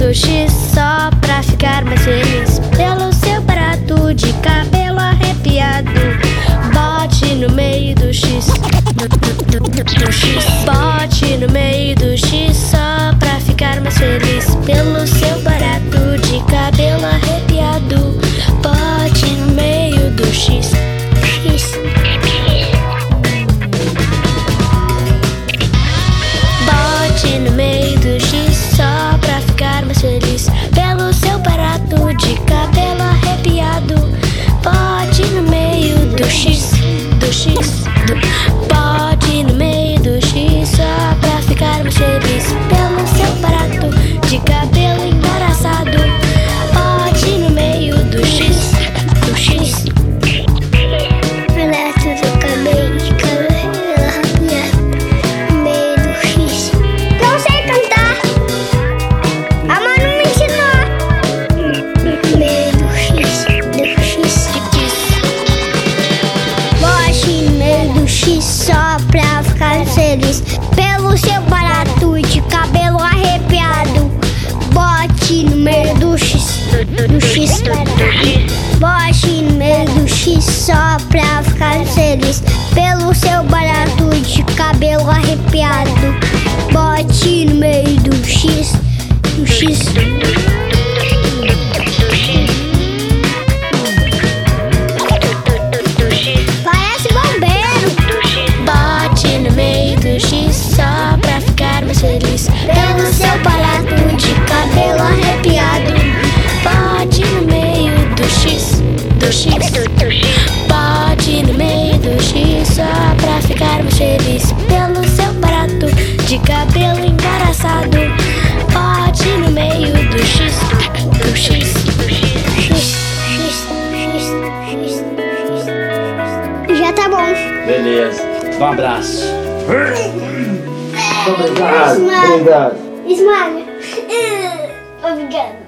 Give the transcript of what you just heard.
do X só pra ficar mais feliz. Pelo seu barato de cabelo arrepiado, bote no meio do X. Do X. Bote no meio do X só pra ficar mais feliz. Pelo seu barato de cabelo arrepiado, bote no meio do X. X. Bote no meio do X só pra ficar mais feliz. Pelo seu barato de cabelo arrepiado, bote no meio do X. Do X. Bote no meio do X só pra ficar mais feliz. Pelo seu barato de cabelo embaraçado, bote no meio do X. Do X. Barato do cabelo de cabelo arrepiado, no meio do X. Não sei cantar, a mãe não me ensinou. No meio do X. Do X. Bote no meio do X só pra ficar feliz. Pelo seu barato de cabelo arrepiado, bote no meio do X. Do X. Bote no meio do X só pra ficar feliz. Pelo seu barato de cabelo arrepiado, bote no meio do X. Do X. Parece bombeiro. Bote no meio do X só pra ficar mais feliz. Pelo seu barato de cabelo arrepiado, bote no meio do X. Do X. Bote no meio do X só pra ficar mais feliz. Pelo seu barato de cabelo embaraçado, bote no meio do X. Do X. Já tá bom. Beleza. Um abraço. Obrigado. Esmaga. Obrigado.